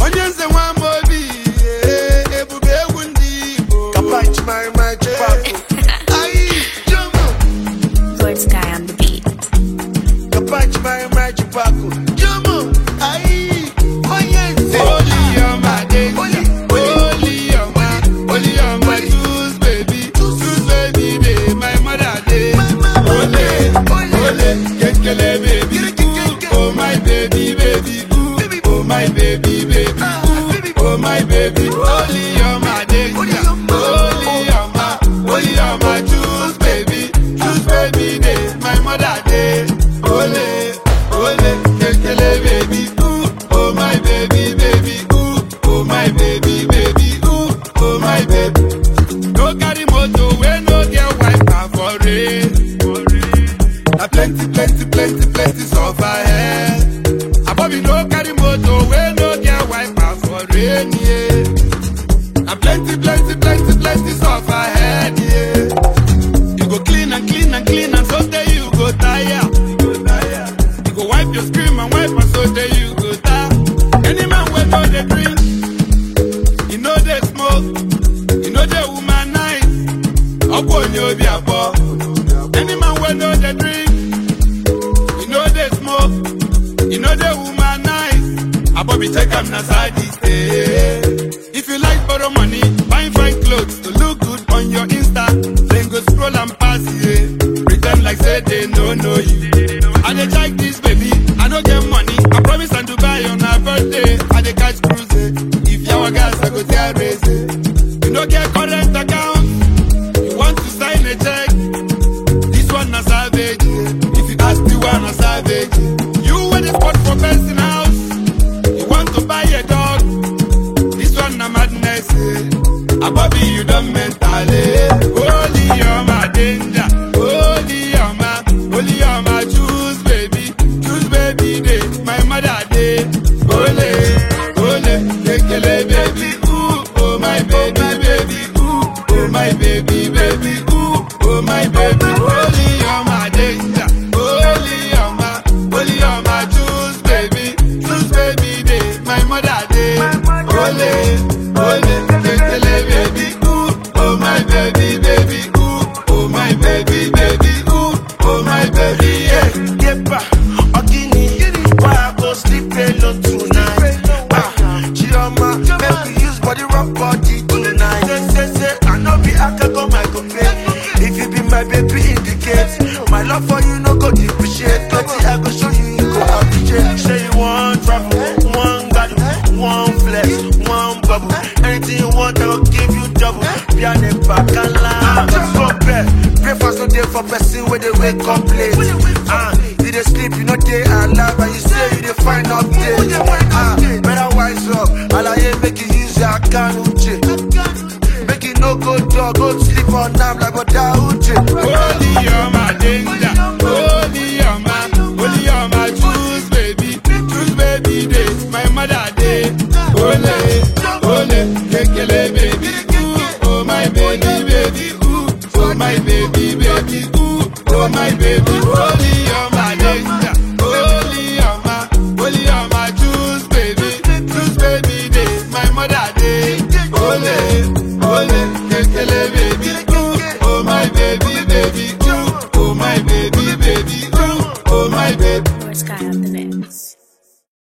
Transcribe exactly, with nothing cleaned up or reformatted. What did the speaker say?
Onions and one body, ebu be wundi. Kapachi my my chipako. Aye, Jomo. Lord Sky on the beat. Kapachi my my chipako. Jomo. Aye, onions. Only on my day. Only on my, only on my juice baby, juice baby day. My mother day. Ole, ole, kekele baby. Oh my baby, baby. Oh my baby, baby. Oh my baby. Only on my day. Only on my, only on my juice baby, juice baby day. My mother day. Ole, ole, kekele baby. Oh my baby, baby. Oh my baby, baby. Oh my baby. No carry motor when no get wiper for rain. Na plenty, plenty, plenty, plenty suffer ahead. Abobi no carry motor when no get wiper for rain. Yeah. Na plenty, plenty, plenty, plenty suffer ahead. Yeah. You go clean and clean and clean and so there you go tire. You go tire. You go wipe your screen and wipe and so there you go tire. Any man wey no dey drink, you know they smoke, you know they womanize. Opo ni obi abo. Any man wey no dey drink, you know they smoke, you know they womanize. Abobi take am na side stay. If you like borrow money, buy fine clothes to look good on your Insta, then go scroll and pass yeah. Pretend like say they no know you. I dey check this baby, I no get money. I promise I'm Dubai on her birthday. I dey catch cruise. If your gas I go tear race. You no get current account, you want to sign a check. This one na savage. If you ask the one na savage. You want a spot for person house, you want to buy a dog. This one na madness. Abobi you done mentally. Holy on my danger. Holy on my, holy on my juice baby, juice baby day. My mother day. Ole, ole, kekele baby. Ooh, oh my baby, baby. Ooh, oh my baby, baby. Ooh, oh my baby. Holy on my danger. Holy on my, holy on my juice baby, juice baby day. My mother day. Ole, ole, kekele baby. Ooh, oh my baby, baby. Ooh, oh my baby, baby. Ooh, oh my baby, yeah. Yepa, Ogini, why I go sleep alone tonight? Ah, Chioma, make we use body rock body tonight. Say, say, say, I know be I can go my compare. If you be my baby, indicate my love for you no go depreciate. Plenty I go show you, you go appreciate. Say you want travel, one gadu, one flex, one bubble. Anything you want, I will give you double. Piano back and line, just go bed. Breakfast no day for person where they wake up late. Ah, you dey sleep, you know they alive, and you say you dey find update. Ah, better wise up, alaye make you use your account uche. Make you no go dog, go sleep on them like what that uche. Holy on my danger, holy on my, holy on my juice baby, juice baby day. My mother day. Ole, ole, kekele baby. Ooh, oh my baby, baby. Ooh, oh my baby, baby. Ooh, oh my baby. Holy